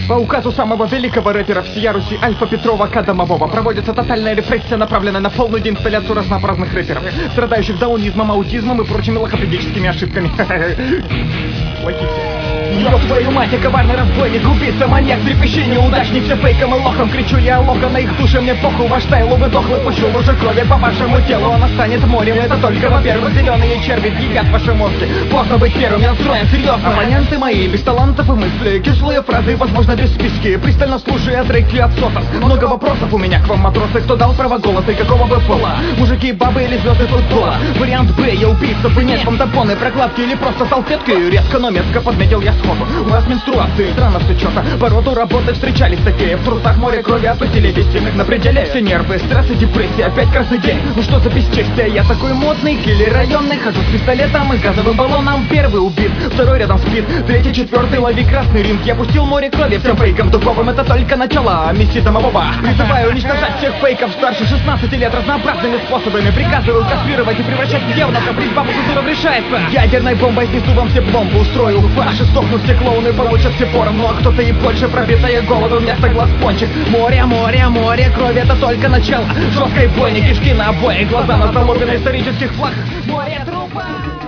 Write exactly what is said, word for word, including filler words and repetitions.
По указу самого великого рэпера всея Руси Альфа Петрова К. Домового проводится тотальная рефлексия, направленная на полную деинсталляцию разнообразных рэперов, страдающих даунизмом, аутизмом и прочими логопедическими ошибками. Ёб твою мать, я коварный разбойник, убийца, маньяк, трепещи, неудачник, все фейком и лохом. Кричу я лоха на их душе, мне похуй, ваш стайл выдохлый, пущу лужи крови по вашему телу. Она станет морем, это только, во-первых, зеленые черви едят ваши мозги. Поздно быть первым, я настроен серьезно. Оппоненты мои, без талантов и мыслей, кишлые фразы, возможно, без списки. Пристально слушая треки отсосов. Много вопросов у меня к вам, матросы, кто дал право голоса и какого бы пола. Мужики, бабы или звезды футбола. Вариант Б, я убийца, бы нет вам тампоны, прокладки или просто салфетки. Резко, но метко подметил я сходу. У вас менструации, странно все чё-то. По роду работы встречались такие. В трусах море крови, а тусили вести. На пределе все нервы, стресс и депрессия. Опять красный день, ну что за бесчестие. Я такой модный, киллер районный. Хожу с пистолетом и с газовым баллоном. Первый убит, второй рядом спит, третий, четвертый, лови красный ринг. Я пустил море крови всем фейкам духовым. Это только начало миссии Домового. Призываю уничтожать всех фейков старше шестнадцати лет разнообразными способами. Приказываю кастрировать и превращать в евнуха. Приз бабу культура решается. Ядерной бомбой снесу вам все пломбу. Устрою фарш и сохнут все клоуны, получат все поровну. А кто-то и больше, пробитая голову вместо глаз пончик. Море, море, море крови, это только начало жесткой бойни. Кишки на обоих, глаза на залупе на исторических флагах. Море трупа.